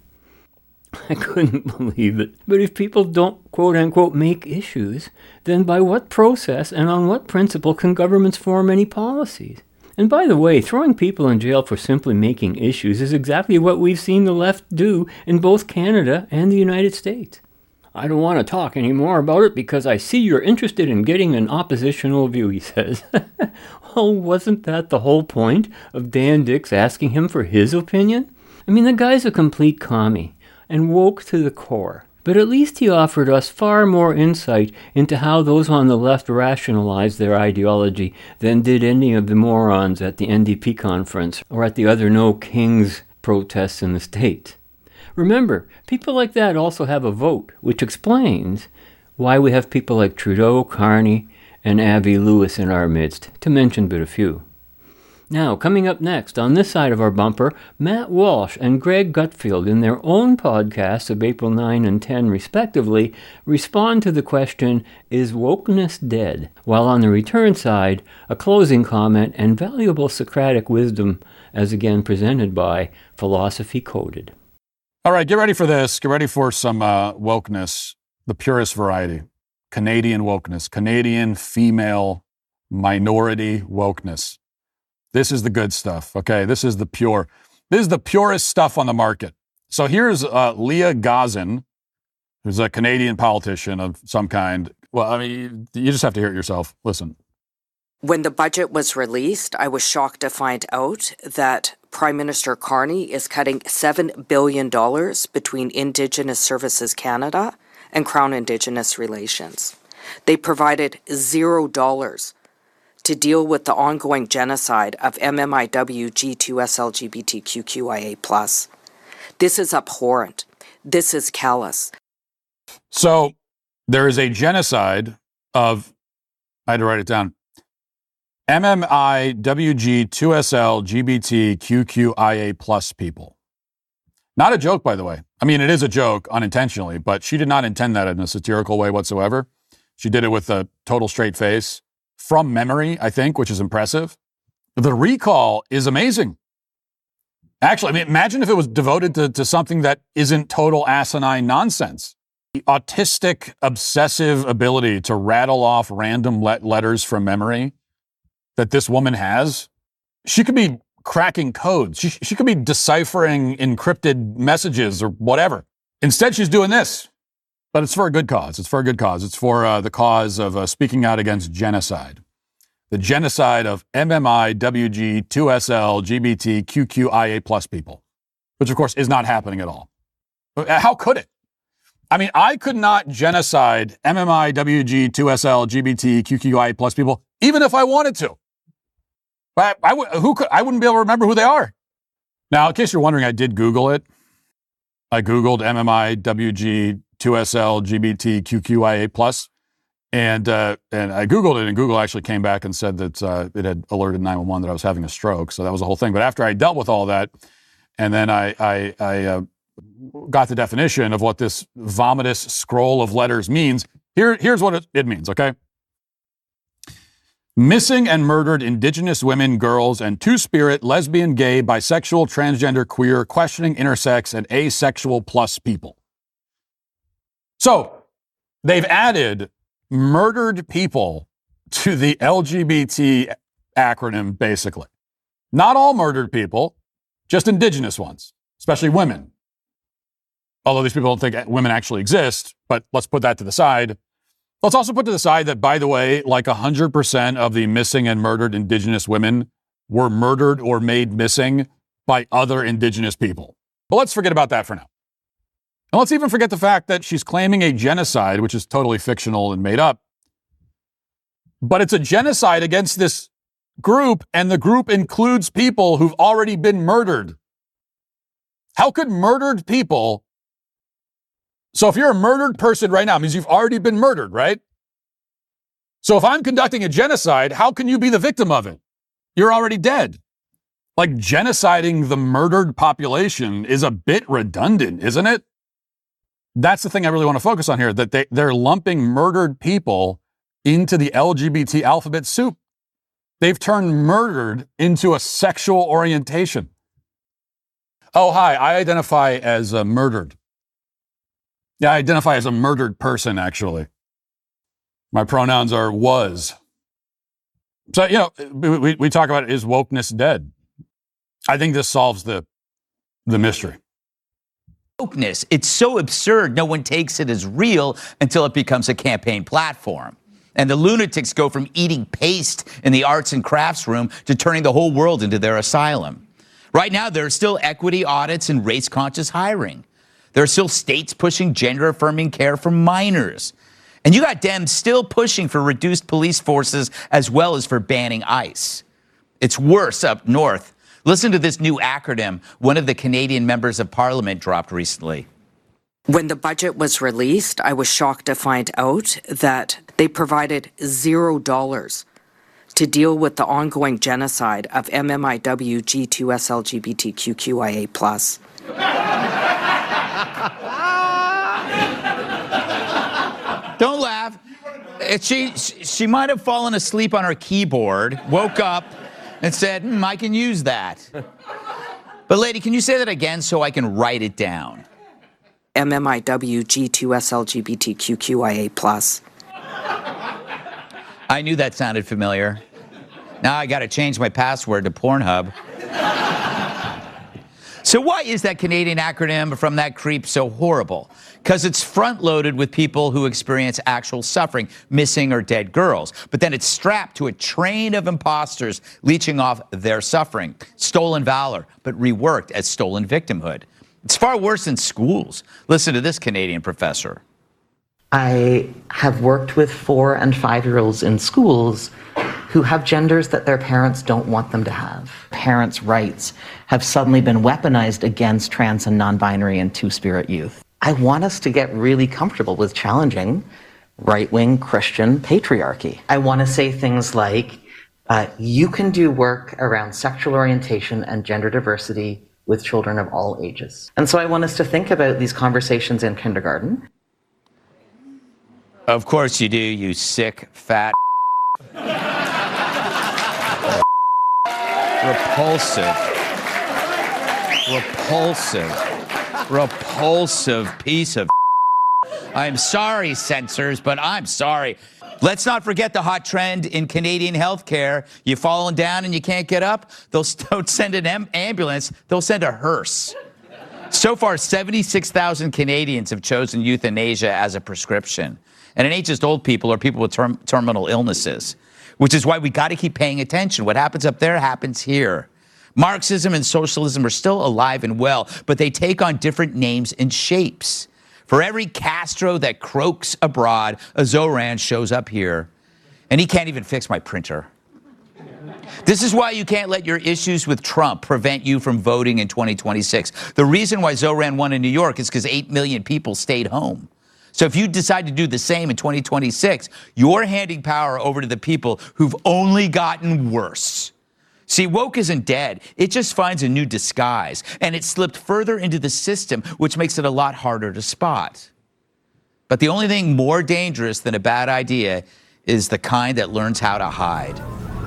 I couldn't believe it. But if people don't, quote-unquote, make issues, then by what process and on what principle can governments form any policies? And by the way, throwing people in jail for simply making issues is exactly what we've seen the left do in both Canada and the United States. "I don't want to talk any more about it because I see you're interested in getting an oppositional view," he says. Well, wasn't that the whole point of Dan Dix asking him for his opinion? I mean, the guy's a complete commie and woke to the core. But at least he offered us far more insight into how those on the left rationalize their ideology than did any of the morons at the NDP conference or at the other No Kings protests in the States. Remember, people like that also have a vote, which explains why we have people like Trudeau, Carney, and Avi Lewis in our midst, to mention but a few. Now, coming up next, on this side of our bumper, Matt Walsh and Greg Gutfield, in their own podcasts of April 9 and 10 respectively, respond to the question, is wokeness dead? While on the return side, a closing comment and valuable Socratic wisdom, as again presented by Philosophy Coded. All right, get ready for this. Get ready for some wokeness, the purest variety. Canadian wokeness, Canadian female minority wokeness. This is the good stuff, okay? This is the purest stuff on the market. So here's Leah Gazin, who's a Canadian politician of some kind. Well, I mean, you just have to hear it yourself. Listen. When the budget was released, I was shocked to find out that Prime Minister Carney is cutting $7 billion between Indigenous Services Canada and Crown Indigenous Relations. They provided $0 to deal with the ongoing genocide of MMIW G2S LGBTQIA+. This is abhorrent. This is callous. So there is a genocide of, I had to write it down, MMI, WG, 2SL, GBT, QQIA plus people. Not a joke, by the way. I mean, it is a joke unintentionally, but she did not intend that in a satirical way whatsoever. She did it with a total straight face from memory, I think, which is impressive. The recall is amazing. Actually, I mean, imagine if it was devoted to something that isn't total asinine nonsense. The autistic, obsessive ability to rattle off random letters from memory that this woman has, she could be cracking codes. She could be deciphering encrypted messages or whatever. Instead, she's doing this. But it's for a good cause. It's for a good cause. It's for the cause of speaking out against genocide. The genocide of MMI, WG, 2SL, GBT, QQIA plus people, which of course is not happening at all. How could it? I mean, I could not genocide MMI, WG, 2SL, GBT, QQIA plus people, even if I wanted to. But I wouldn't be able to remember who they are. Now, in case you're wondering, I did Google it. I Googled MMI, WG, 2SL, GBT, QQIA plus. And I Googled it, and Google actually came back and said that it had alerted 911 that I was having a stroke. So that was the whole thing. But after I dealt with all that, and then I got the definition of what this vomitous scroll of letters means, here's what it means, okay? Missing and murdered Indigenous women, girls, and two-spirit, lesbian, gay, bisexual, transgender, queer, questioning, intersex, and asexual plus people. So they've added murdered people to the LGBT acronym, basically. Not all murdered people, just Indigenous ones, especially women. Although these people don't think women actually exist, but let's put that to the side. Let's also put to the side that, by the way, like 100% of the missing and murdered Indigenous women were murdered or made missing by other Indigenous people. But let's forget about that for now. And let's even forget the fact that she's claiming a genocide, which is totally fictional and made up. But it's a genocide against this group, and the group includes people who've already been murdered. How could murdered people... So if you're a murdered person right now, it means you've already been murdered, right? So if I'm conducting a genocide, how can you be the victim of it? You're already dead. Like, genociding the murdered population is a bit redundant, isn't it? That's the thing I really want to focus on here, that they're lumping murdered people into the LGBT alphabet soup. They've turned murdered into a sexual orientation. Oh, hi, I identify as murdered. Yeah, I identify as a murdered person, actually. My pronouns are was. So, you know, we talk about, is wokeness dead? I think this solves the mystery. Wokeness. It's so absurd, no one takes it as real until it becomes a campaign platform. And the lunatics go from eating paste in the arts and crafts room to turning the whole world into their asylum. Right now, there are still equity audits and race-conscious hiring. There are still states pushing gender-affirming care for minors. And you got Dems still pushing for reduced police forces as well as for banning ICE. It's worse up north. Listen to this new acronym one of the Canadian members of parliament dropped recently. When the budget was released, I was shocked to find out that they provided $0 to deal with the ongoing genocide of MMIW, G2SL, LGBTQIA+. Don't laugh. She might have fallen asleep on her keyboard, woke up, and said, I can use that. But lady, can you say that again so I can write it down? MMIW, G2SL, LGBTQIA+. I knew that sounded familiar. Now I got to change my password to Pornhub. So why is that Canadian acronym from that creep so horrible? Because it's front-loaded with people who experience actual suffering, missing or dead girls. But then it's strapped to a train of imposters leeching off their suffering. Stolen valor, but reworked as stolen victimhood. It's far worse in schools. Listen to this Canadian professor. I have worked with 4- and 5-year-olds in schools who have genders that their parents don't want them to have. Parents' rights have suddenly been weaponized against trans and non-binary and two-spirit youth. I want us to get really comfortable with challenging right-wing Christian patriarchy. I want to say things like, you can do work around sexual orientation and gender diversity with children of all ages. And so I want us to think about these conversations in kindergarten. Of course you do, you sick, fat, repulsive piece of. I'm sorry, censors, but I'm sorry. Let's not forget the hot trend in Canadian healthcare. You've fallen down and you can't get up, don't send an ambulance, they'll send a hearse. So far, 76,000 Canadians have chosen euthanasia as a prescription. And it ain't just old people or people with terminal illnesses, which is why we got to keep paying attention. What happens up there happens here. Marxism and socialism are still alive and well, but they take on different names and shapes. For every Castro that croaks abroad, a Zoran shows up here, and he can't even fix my printer. This is why you can't let your issues with Trump prevent you from voting in 2026. The reason why Zoran won in New York is because 8 million people stayed home. So if you decide to do the same in 2026, you're handing power over to the people who've only gotten worse. See, woke isn't dead. It just finds a new disguise, and it slipped further into the system, which makes it a lot harder to spot. But the only thing more dangerous than a bad idea is the kind that learns how to hide.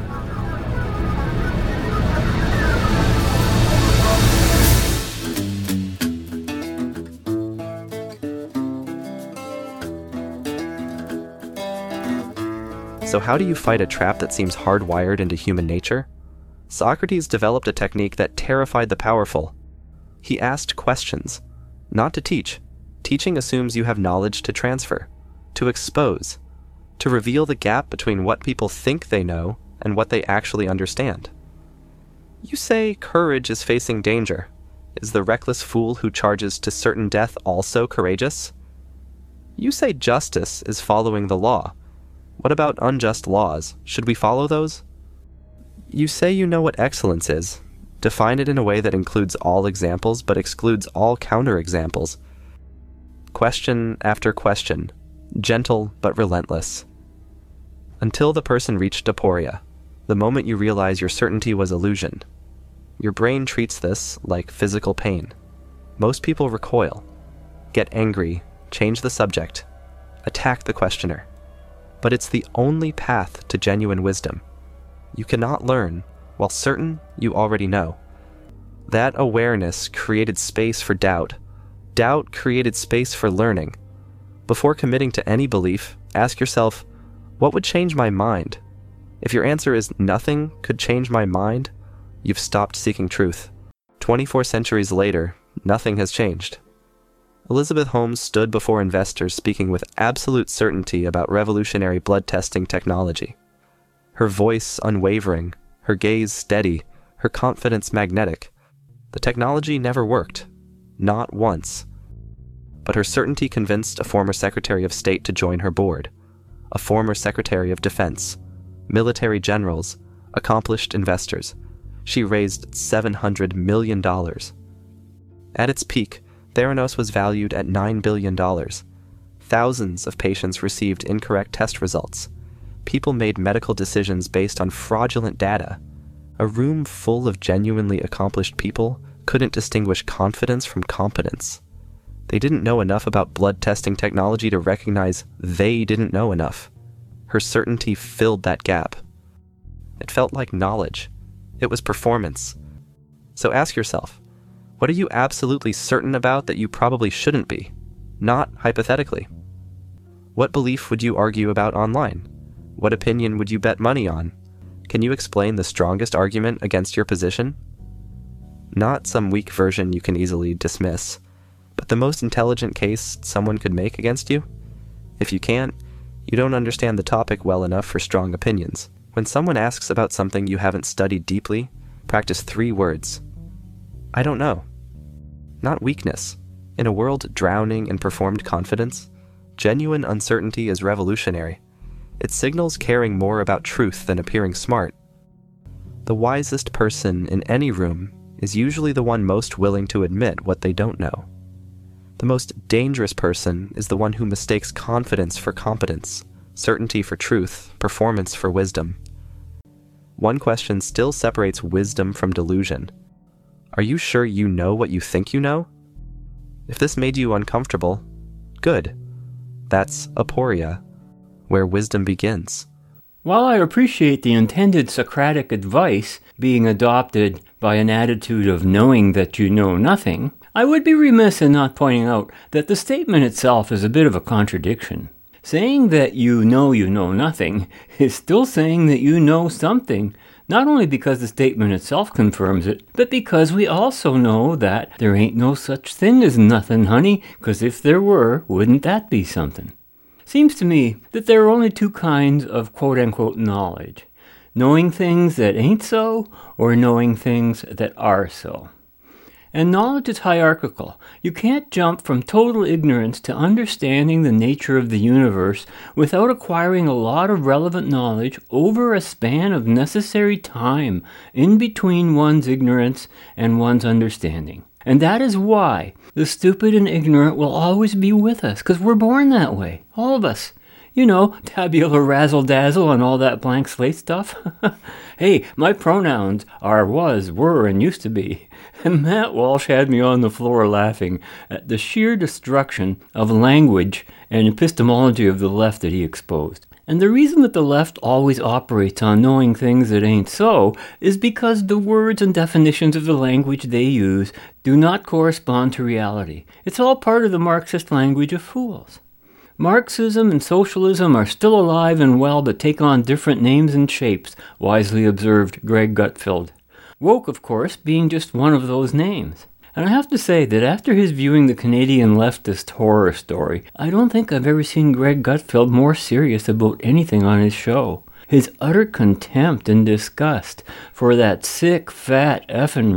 So how do you fight a trap that seems hardwired into human nature? Socrates developed a technique that terrified the powerful. He asked questions, not to teach. Teaching assumes you have knowledge to transfer, to expose, to reveal the gap between what people think they know and what they actually understand. You say courage is facing danger. Is the reckless fool who charges to certain death also courageous? You say justice is following the law. What about unjust laws? Should we follow those? You say you know what excellence is. Define it in a way that includes all examples but excludes all counterexamples. Question after question, gentle but relentless. Until the person reached aporia, the moment you realize your certainty was illusion. Your brain treats this like physical pain. Most people recoil, get angry, change the subject, attack the questioner. But it's the only path to genuine wisdom. You cannot learn while certain you already know. That awareness created space for doubt. Doubt created space for learning. Before committing to any belief, ask yourself, what would change my mind? If your answer is nothing could change my mind, you've stopped seeking truth. 24 centuries later, nothing has changed. Elizabeth Holmes stood before investors speaking with absolute certainty about revolutionary blood testing technology. Her voice unwavering, her gaze steady, her confidence magnetic. The technology never worked. Not once. But her certainty convinced a former Secretary of State to join her board, a former Secretary of Defense, military generals, accomplished investors. She raised $700 million. At its peak, Theranos was valued at $9 billion. Thousands of patients received incorrect test results. People made medical decisions based on fraudulent data. A room full of genuinely accomplished people couldn't distinguish confidence from competence. They didn't know enough about blood testing technology to recognize they didn't know enough. Her certainty filled that gap. It felt like knowledge. It was performance. So ask yourself, what are you absolutely certain about that you probably shouldn't be? Not hypothetically. What belief would you argue about online? What opinion would you bet money on? Can you explain the strongest argument against your position? Not some weak version you can easily dismiss, but the most intelligent case someone could make against you? If you can't, you don't understand the topic well enough for strong opinions. When someone asks about something you haven't studied deeply, practice 3 words. I don't know. Not weakness. In a world drowning in performed confidence, genuine uncertainty is revolutionary. It signals caring more about truth than appearing smart. The wisest person in any room is usually the one most willing to admit what they don't know. The most dangerous person is the one who mistakes confidence for competence, certainty for truth, performance for wisdom. One question still separates wisdom from delusion. Are you sure you know what you think you know? If this made you uncomfortable, good. That's aporia, where wisdom begins. While I appreciate the intended Socratic advice being adopted by an attitude of knowing that you know nothing, I would be remiss in not pointing out that the statement itself is a bit of a contradiction. Saying that you know nothing is still saying that you know something, not only because the statement itself confirms it, but because we also know that there ain't no such thing as nothing, honey, 'cause if there were, wouldn't that be something? Seems to me that there are only two kinds of quote-unquote knowledge: knowing things that ain't so, or knowing things that are so. And knowledge is hierarchical. You can't jump from total ignorance to understanding the nature of the universe without acquiring a lot of relevant knowledge over a span of necessary time in between one's ignorance and one's understanding. And that is why the stupid and ignorant will always be with us, because we're born that way, all of us. You know, tabula razzle-dazzle and all that blank slate stuff. Hey, my pronouns are was, were, and used to be. And Matt Walsh had me on the floor laughing at the sheer destruction of language and epistemology of the left that he exposed. And the reason that the left always operates on knowing things that ain't so is because the words and definitions of the language they use do not correspond to reality. It's all part of the Marxist language of fools. Marxism and socialism are still alive and well, but take on different names and shapes, wisely observed Greg Gutfeld. Woke, of course, being just one of those names. And I have to say that after his viewing the Canadian leftist horror story, I don't think I've ever seen Greg Gutfeld more serious about anything on his show. His utter contempt and disgust for that sick, fat, effing,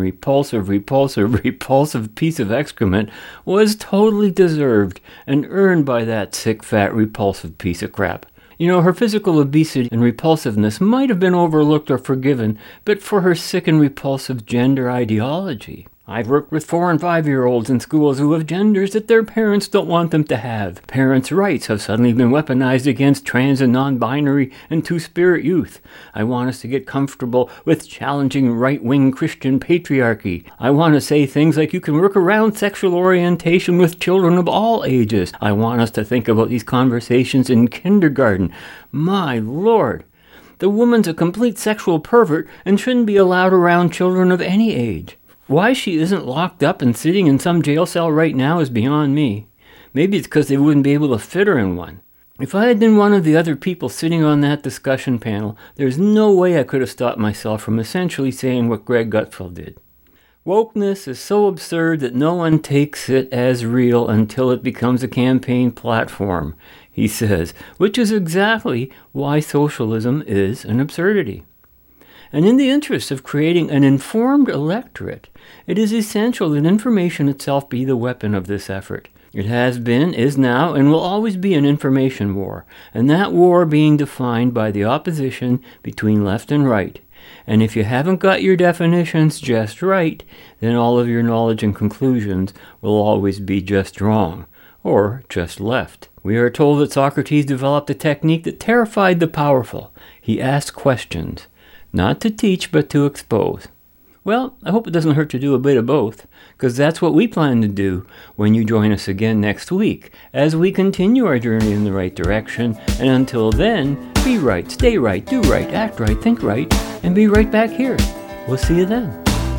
repulsive piece of excrement was totally deserved and earned by that sick, fat, repulsive piece of crap. You know, her physical obesity and repulsiveness might have been overlooked or forgiven, but for her sick and repulsive gender ideology. I've worked with 4- and 5-year-olds in schools who have genders that their parents don't want them to have. Parents' rights have suddenly been weaponized against trans and non-binary and two-spirit youth. I want us to get comfortable with challenging right-wing Christian patriarchy. I want to say things like you can work around sexual orientation with children of all ages. I want us to think about these conversations in kindergarten. My Lord! The woman's a complete sexual pervert and shouldn't be allowed around children of any age. Why she isn't locked up and sitting in some jail cell right now is beyond me. Maybe it's because they wouldn't be able to fit her in one. If I had been one of the other people sitting on that discussion panel, there's no way I could have stopped myself from essentially saying what Greg Gutfeld did. Wokeness is so absurd that no one takes it as real until it becomes a campaign platform, he says, which is exactly why socialism is an absurdity. And in the interest of creating an informed electorate, it is essential that information itself be the weapon of this effort. It has been, is now, and will always be an information war, and that war being defined by the opposition between left and right. And if you haven't got your definitions just right, then all of your knowledge and conclusions will always be just wrong, or just left. We are told that Socrates developed a technique that terrified the powerful. He asked questions. Not to teach, but to expose. Well, I hope it doesn't hurt to do a bit of both, because that's what we plan to do when you join us again next week, as we continue our journey in the right direction. And until then, be right, stay right, do right, act right, think right, and be right back here. We'll see you then.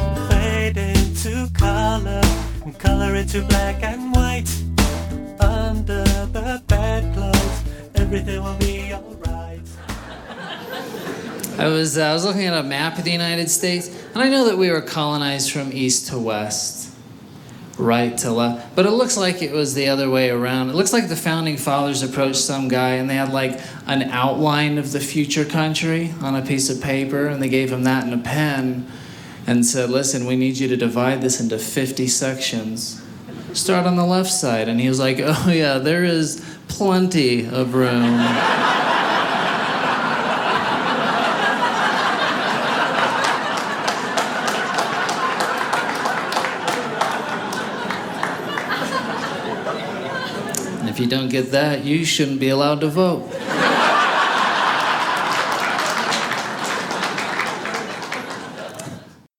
Fade into color, and color into black and white. Under the bedclothes, everything will be alright. I was looking at a map of the United States, and I know that we were colonized from east to west, right to left, but it looks like it was the other way around. It looks like the founding fathers approached some guy, and they had like an outline of the future country on a piece of paper, and they gave him that and a pen, and said, listen, we need you to divide this into 50 sections. Start on the left side. And he was like, oh yeah, there is plenty of room. if you don't get that, you shouldn't be allowed to vote.